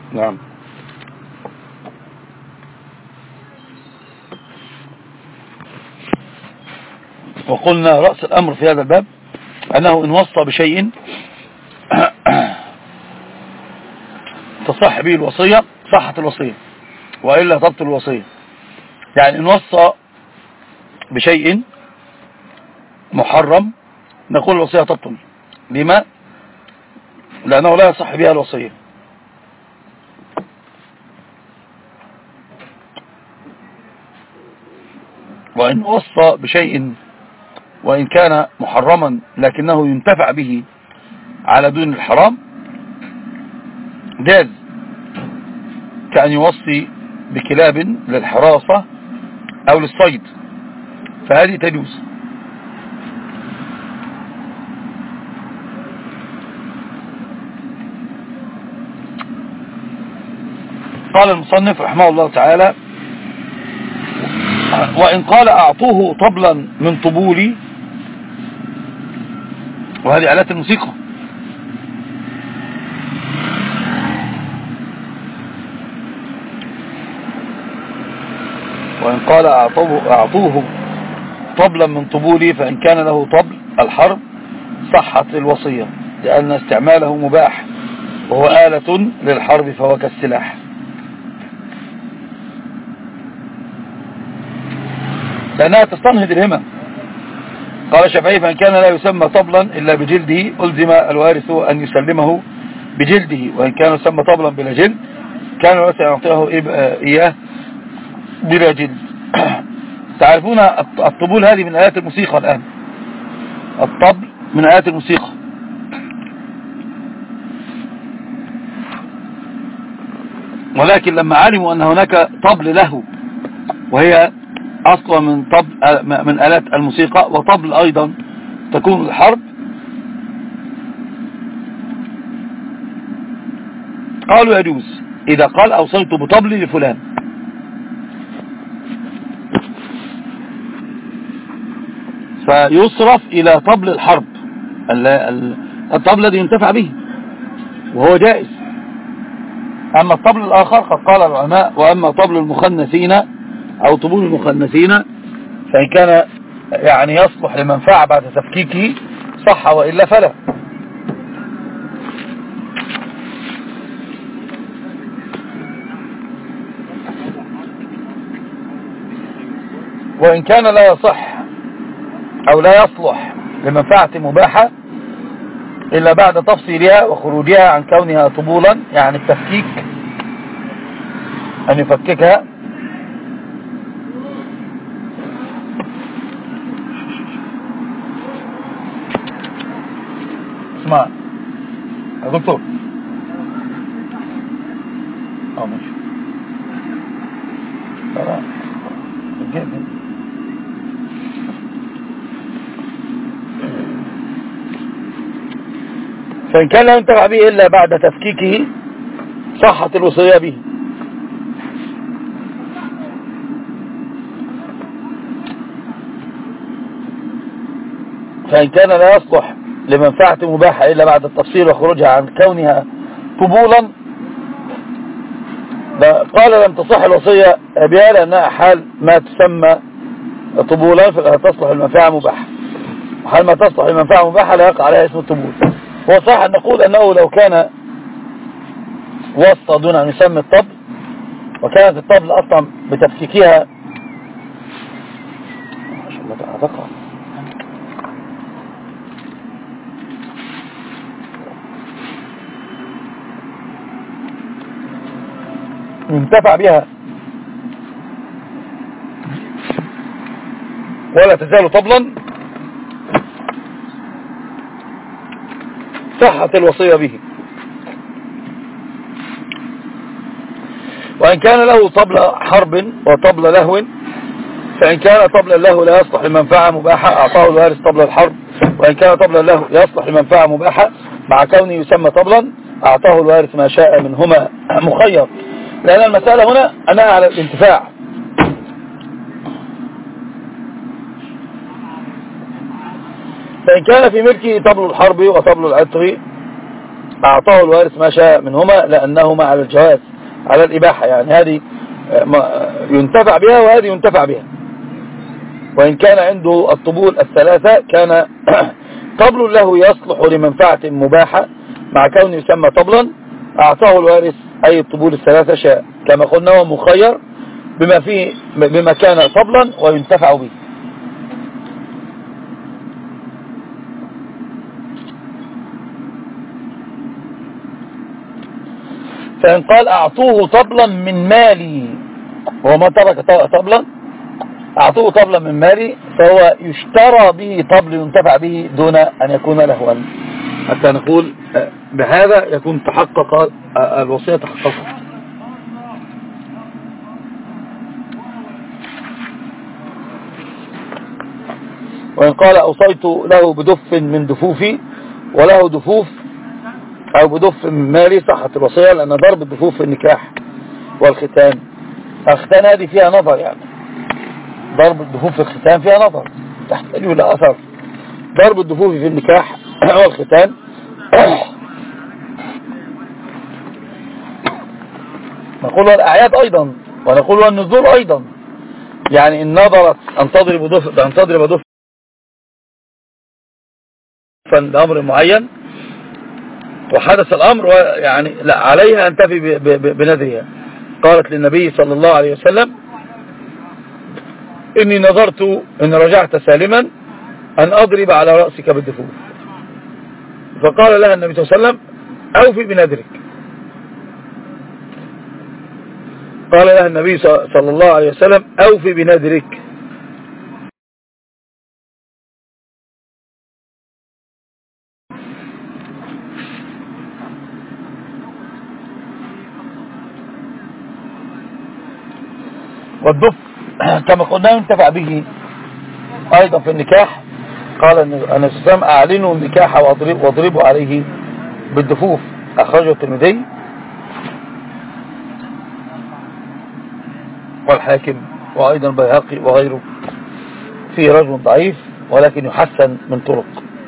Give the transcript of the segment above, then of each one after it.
نعم. وقلنا رأس الأمر في هذا الباب أنه إن وصى بشيء تصح به الوصية صحت الوصية وإلا تبطل الوصية. يعني إن وصى بشيء محرم نقول الوصية تبطل. لما؟ لأنه لا يصح بها الوصية. وإن وصى بشيء وإن كان محرما لكنه ينتفع به على دون الحرام جاز، كأن يوصي بكلاب للحراسة أو للصيد، فهذه تجوز. قال المصنف رحمه الله تعالى: وإن قال أعطوه طبلا من طبولي، وهذه آلات الموسيقى، وإن قال أعطوه طبلا من طبولي فإن كان له طبل الحرب صحت الوصية، لأن استعماله مباح وهو آلة للحرب فهو كالسلاح. لأنها تستنهض الهمة. قال الشافعي: فإن كان لا يسمى طبلا إلا بجلده ألزم الوارث أن يسلمه بجلده، وإن كان يسمى طبلا بلا جلد كان الوارث يعطيه إياه بلا جلد. تعرفون الطبول هذه من آلات الموسيقى الآن، الطبل من آلات الموسيقى. ولكن لما علموا أن هناك طبل له وهي أصلا من آلات الموسيقى، وطبل أيضا تكون الحرب، قالوا يجوز إذا قال أوصيت بطبلي لفلان، فيصرف إلى طبل الحرب، الطبل الذي ينتفع به وهو جائز. أما الطبل الآخر قد قال العلماء: وأما طبل المخنثين أو طبول المخنثين فإن كان يعني يصلح لمنفعة بعد تفكيكه صح، وإلا فلا. وإن كان لا يصح أو لا يصلح لمنفعة مباحة إلا بعد تفصيلها وخروجها عن كونها طبولا، يعني التفكيك أن يفككها. اسمع يا دكتور، ماشي، لا فإن كان لا ينتفع به إلا بعد تفكيكه صحت الوصية به. فإن كان لا يصلح لمنفعة مباحة إلا بعد التفصيل وخروجها عن كونها طبولا، قال لم تصح الوصية بها لأنها حال ما تسمى طبولا فلا تصلح المنفعة مباحة، وحال ما تصلح المنفعة مباحة لا يقع عليها اسم الطبول. هو صح أن نقول أنه لو كان وسط دون أن يسمي الطبل، وكانت الطبل أصلا بتفكيكها ما شاء الله تقع ينتفع بها ولا تزال طبلا صحت الوصية به. وإن كان له طبل حرب وطبل لهو، فإن كان طبل اللهو لا يصلح لمنفعة مباحة أعطاه الوارث طبل الحرب، وإن كان طبل اللهو يصلح لمنفعة مباحة مع كونه يسمى طبلا أعطاه الوارث ما شاء منهما مخير، لأن المسألة هنا أنها على الانتفاع. فإن كان في ملكه طبل الحرب وطبل العطر أعطاه الوارث ما شاء منهما لأنهما على الجواز على الإباحة، يعني هذه ينتفع بها وهذه ينتفع بها. وإن كان عنده الطبول الثلاثة كان طبل له يصلح لمنفعة مباحة مع كونه يسمى طبلا، أعطاه الوارث أي الطبول الثلاثة شاء، كما قلنا هو مخير بما كان طبلا وينتفع به. فإن قال أعطوه طبلا من مالي، وهو ما ترك طبلا، أعطوه طبلا من مالي، فهو يشترى به طبل ينتفع به دون أن يكون لهوا، حتى نقول بهذا يكون تحقق الوصية تحققت. وإن قال أوصيت له بدف من دفوفي وله دفوف أو بدف من مالي صحت الوصية، لأن ضرب الدفوف في النكاح والختان، الختان هذه فيها نظر، يعني ضرب الدفوف في الختان فيها نظر تحتاج إلى أثر. ضرب الدفوف في النكاح والختان نقول الأعياد أيضا، ونقول النذور أيضا، يعني إن نظرت أن تضرب دفا لأمر معين وحدث الأمر يعني لا عليها أن تفي بنذرها. قالت للنبي صلى الله عليه وسلم إني نظرت إن رجعت سالما أن أضرب على رأسك بالدفوف، فقال لها النبي صلى الله عليه وسلم أوفي بنذرك. قال لها النبي صلى الله عليه وسلم أوفي بنذرك. والدف كما قلنا ينتفع به أيضا في النكاح. قال النبي صلى الله عليه وسلم أعلنوا النكاح واضربوا عليه بالدفوف، أخرجه الترمذي والحاكم وأيضا البيهقي وغيره، فيه رجل ضعيف ولكن يحسن من طرق.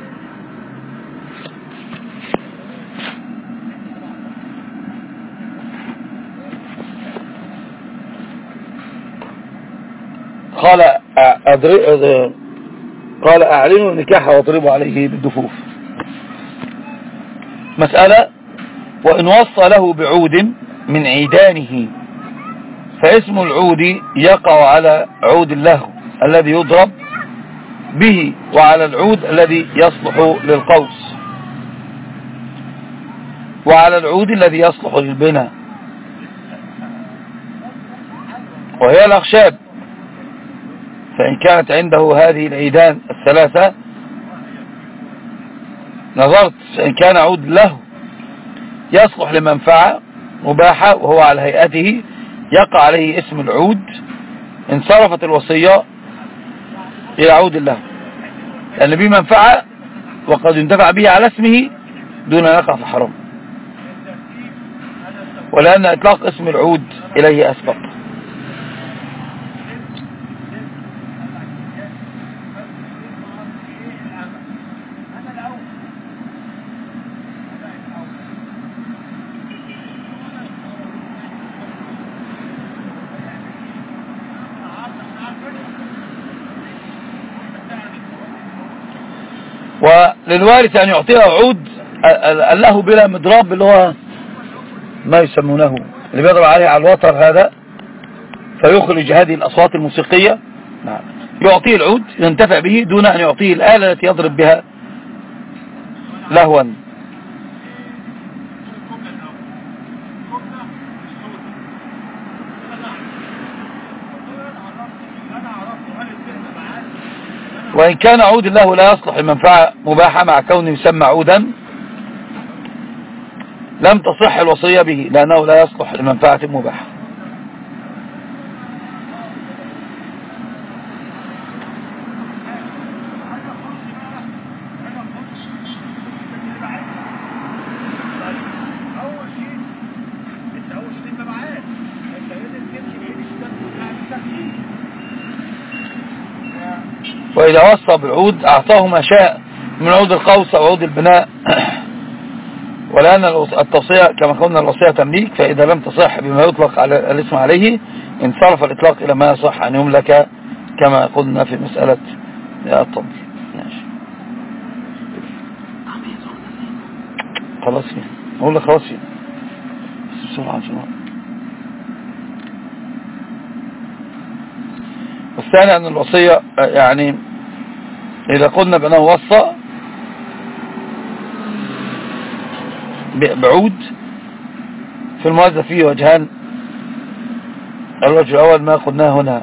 قال أعلنوا النكاح واضربوا عليه بالدفوف. مسألة: وإن وصى له بعود من عيدانه فاسم العود يقع على عود اللهو الذي يضرب به وعلى العود الذي يصلح للقوس وعلى العود الذي يصلح للبناء، وهي الأخشاب. فإن كانت عنده هذه العيدان الثلاثة نظرت، إن كان عود له يصلح لمنفعة مباحة وهو على هيئته يقع عليه اسم العود، انصرفت الوصية إلى عود الله، لأن به منفعة وقد ينتفع به على اسمه دون أن يقع في حرام، ولأن إطلاق اسم العود إليه أسبق. وللوارث أن يعطيها عود له بلا مضراب، اللي هو ما يسمونه اللي بيضرب عليه على الوتر هذا فيخرج هذه الأصوات الموسيقية. يعطيه العود ينتفع به دون أن يعطيه الآلة التي يضرب بها لهوا. وإن كان عود الله لا يصلح لمنفعة مباحة مع كونه يسمى عودا لم تصح الوصية به لأنه لا يصلح لمنفعة مباحة. وإذا وصى بالعود أعطاه ما شاء من عود القوس أو عود البناء ولأن التوصية كما قلنا الوصية تمليك، فإذا لم تصح بما يطلق على الاسم عليه انصرف الإطلاق إلى ما يصح أن يملك كما قلنا في مسألة التمليك. خلاص فيه أقول لك خلاص فيه بسرعة. والثاني أن الوصية يعني إذا قلنا بأنه وصى بعود في الموازة فيه وجهان. الوجه الأول ما قلناه هنا،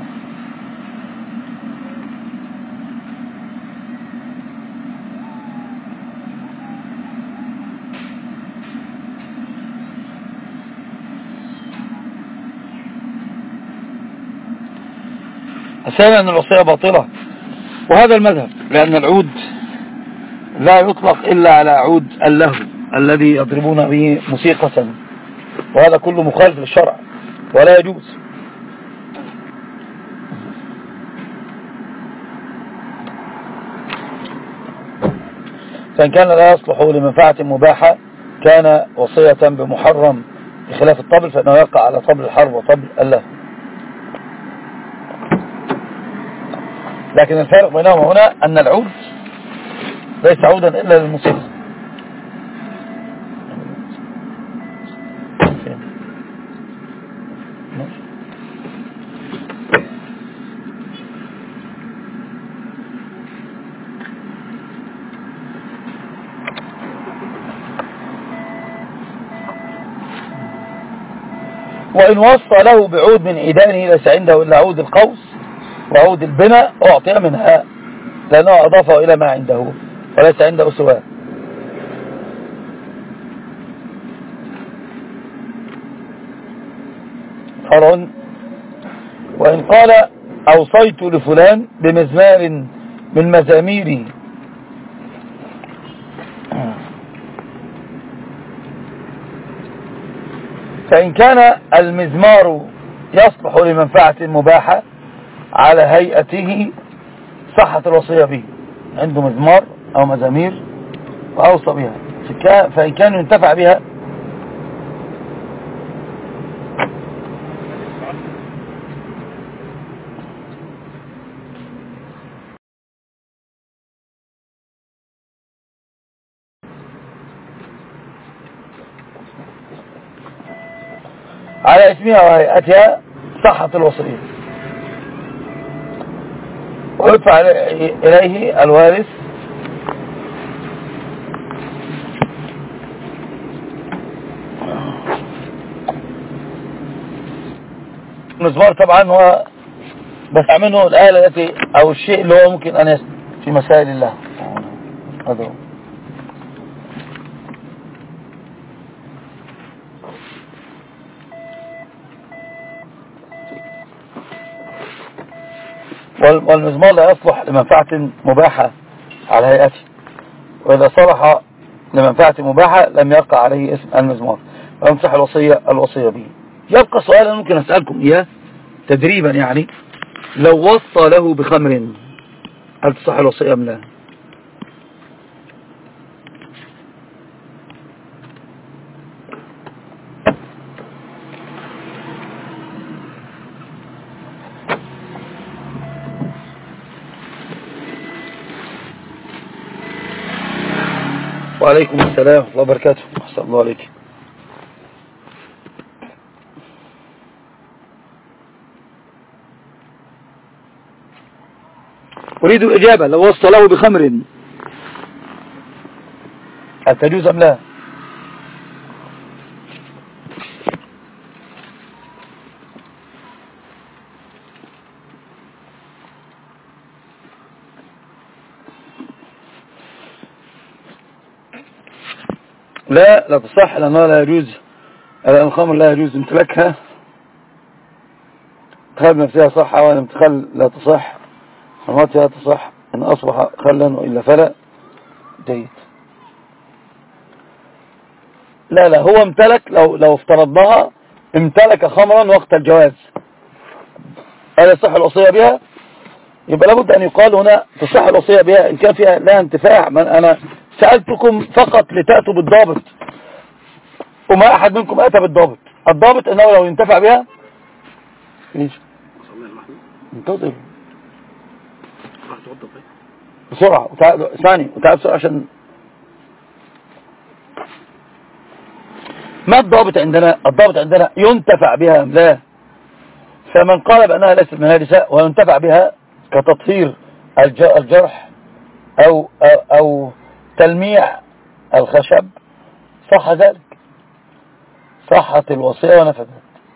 الثاني أن الوصية باطلة، وهذا المذهب، لأن العود لا يطلق إلا على عود اللهو الذي يضربون به موسيقى، وهذا كله مخالف للشرع ولا يجوز. فإن كان لا يصلح لمنفعة مباحة كان وصية بمحرم، بخلاف الطبل فإنه يقع على طبل الحرب وطبل اللهو. لكن الفارق بينهما هنا أن العود ليس عودا إلا للموسيقى. وإن وصى له بعود من عيدانه ليس عنده إلا عود القوس وعود البناء أعطي منها، لأنه أضافه إلى ما عنده وليس عنده سواه. فرع. وإن قال أوصيت لفلان بمزمار من مزاميري فإن كان المزمار يصلح لمنفعة مباحة على هيئته صحت الوصية به. عنده مزمار أو مزامير وأوصى بها، فإن كان ينتفع بها على اسمها وهيئتها صحت الوصية، ويدفع إليه الوارث المزمار. طبعا هو بس منه الآلة التي أو الشيء اللي هو ممكن أن في مسائل الله. هذا هو. والمزمار لا يصلح لمنفعة مباحة على هيئته، وإذا صلح لمنفعة مباحة لم يقع عليه اسم المزمار ويمسح الوصية به. يبقى سؤالا ممكن أسألكم إياه تدريبا، يعني لو وصى له بخمر هل تصح الوصية أم لا؟ وعليكم السلام ورحمة الله وبركاته. أحسن الله عليك. أريد الإجابة، لو وصى له بخمر هل تجوز أم لا؟ لا تصح، لأنها لا يجوز، لأن الخمر لا يجوز امتلاكها. تخل نفسها صحة وإن امتخل لا تصح، حماتها تصح إن أصبح خلا وإلا فلا. جيد. لا هو امتلك، لو افترضناها امتلك خمرا وقت الجواز هل يصح الوصية بها؟ يبقى لابد أن يقال هنا تصح الوصية بها إن كان فيها لا انتفاع. من أنا سألتكم فقط لتأتوا بالضابط، وما أحد منكم أتى بالضابط. الضابط أنه لو ينتفع بها ليش انتظر بسرعة ثاني وتعال بسرعة عشان ما الضابط عندنا؟ الضابط عندنا ينتفع بها أم لا. فمن قال بأنها ليست من هذه وينتفع بها كتطهير الجرح أو تلميع الخشب صح ذلك، صحت الوصية ونفذت.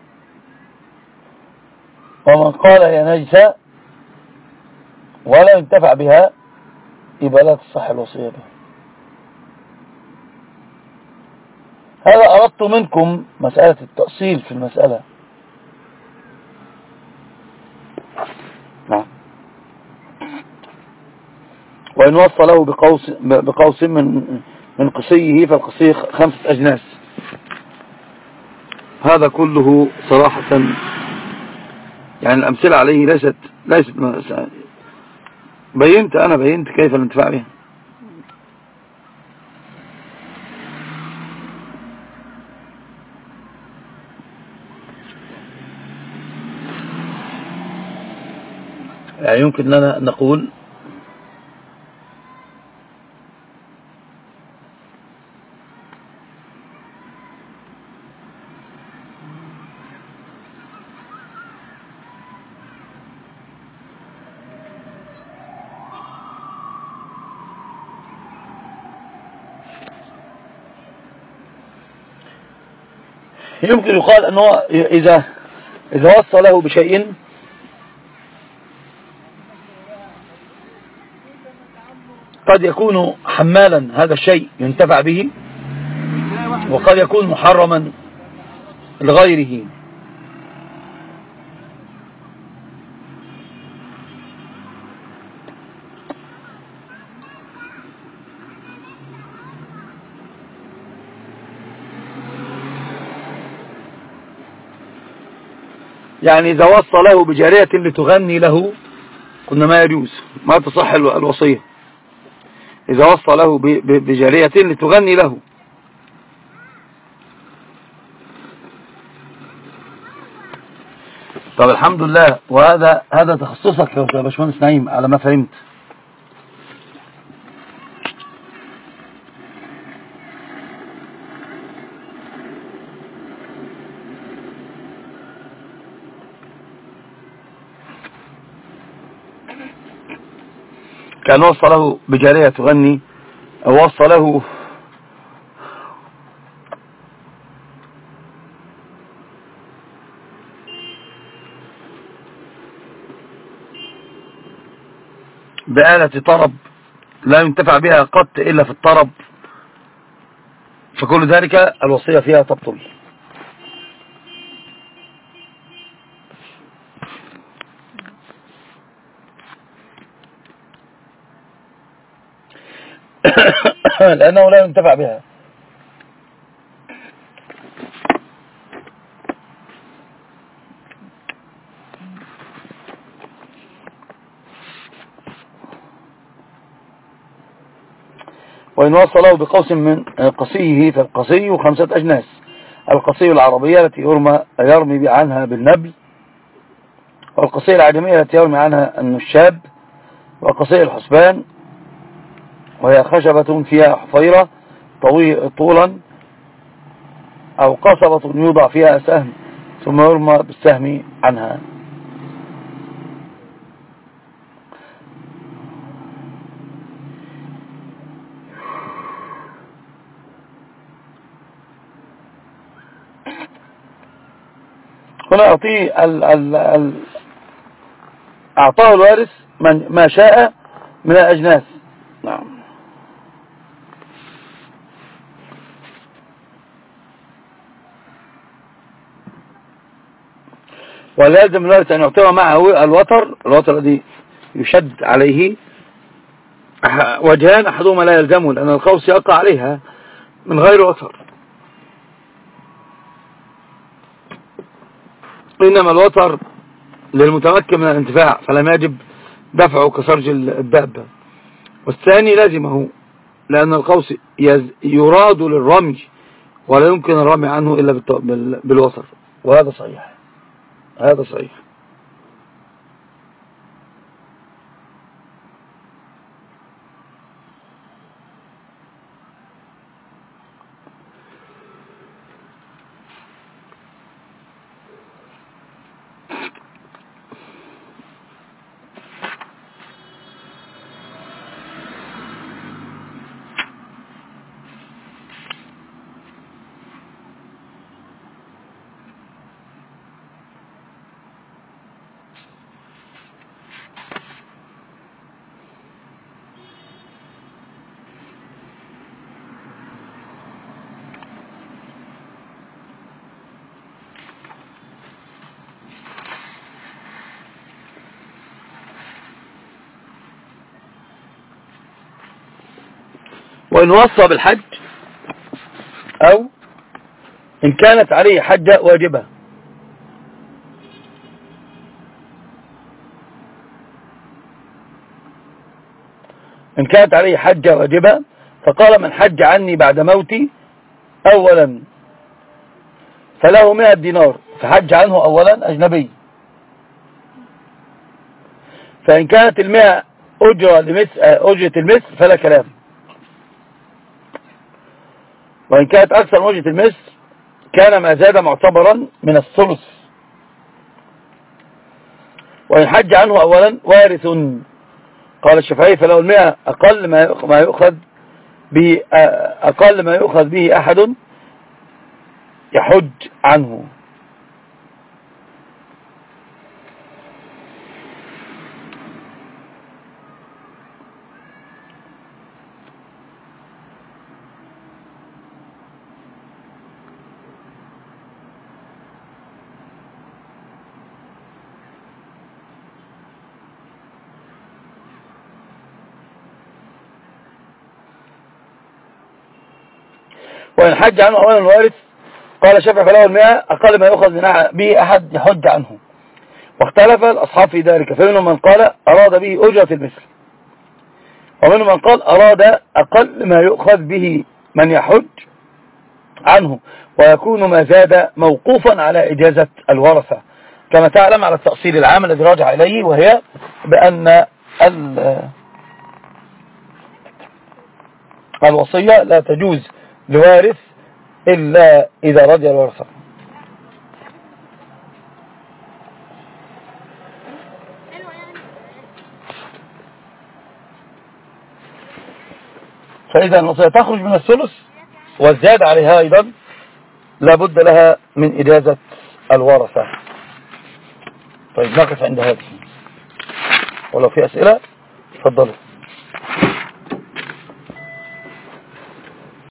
ومن قال هي نجسة ولا ينتفع بها يبقى لا تصح الوصية بها. هذا أردت منكم مسألة التأصيل في المسألة. نعم. وإن وصله بقوس من قصيه فالقصي 5 أجناس. هذا كله صراحة يعني الأمثلة عليه ليست بينت كيف الانتفاع بها. يعني يمكن لنا نقول يمكن يقال أنه إذا وصله بشيء قد يكون حمالا هذا الشيء ينتفع به، وقد يكون محرما لغيره. يعني إذا وصله بجارية لتغني له قلنا ما يجوز، ما تصح الوصية. إذا وصله بجارية لتغني له. طب الحمد لله. وهذا تخصصك يا باشمهندس نعيم على ما فهمت. كان وصله بجارية تغني أو وصله بآلة طرب لا ينتفع بها قط إلا في الطرب، فكل ذلك الوصية فيها تبطل. لأنه لا ينتفع بها. وإن وصله بقوس من قصيه فالقصي 5 أجناس. القصي العربية التي يرمي عنها بالنبل، والقصي العجمية التي يرمي عنها النشاب، وقصي الحسبان وهي خشبة فيها حفيرة طولا أو قصبة يوضع فيها سهم ثم يرمى بالسهم عنها. هنا أعطاه الوارث ما شاء من الأجناس. نعم. ولازم الوارث أن يعطيه معه الوتر الذي يشد عليه وجهان أحدهما لا يلزمه، لأن القوس يقع عليها من غير وتر. إنما الوتر للمتمكن من الانتفاع فلم يجب دفعه كسرج الدابة. والثاني لازمه لأن القوس يراد للرمي ولا يمكن الرمي عنه إلا بالوتر، وهذا صحيح، هذا صحيح. وإن وصى بالحج أو إن كانت عليه حجة واجبة، إن كانت عليه حجة واجبة فقال من حج عني بعد موتي أولا فله 100 دينار، فحج عنه أولا أجنبي. فإن كانت 100 أجرة المثل فلا كلام، وإن كانت أكثر من أجرة المثل كان ما زاد معتبرا من الثلث. وإن حج عنه أولا وارث، قال الشافعي فله 100 أقل ما يؤخذ به أحد يحج عنه. وإن حج عنه أولا الوارث، قال الشافعي فله 100 أقل ما يؤخذ به أحد يحج عنه. واختلف الأصحاب في ذلك، فمنهم من قال أراد به أجرة المثل، ومنهم من قال أراد أقل ما يؤخذ به من يحج عنه، ويكون ما زاد موقوفا على إجازة الورثة، كما تعلم على التأصيل العام الذي راجع إليه، وهي بأن الوصية لا تجوز لوارث إلا إذا رضي الورثة. فإذا الوصية تخرج من الثلث والزيادة عليها أيضا لابد لها من إجازة الورثة. طيب نقف عند هذا، ولو في أسئلة تفضلوا.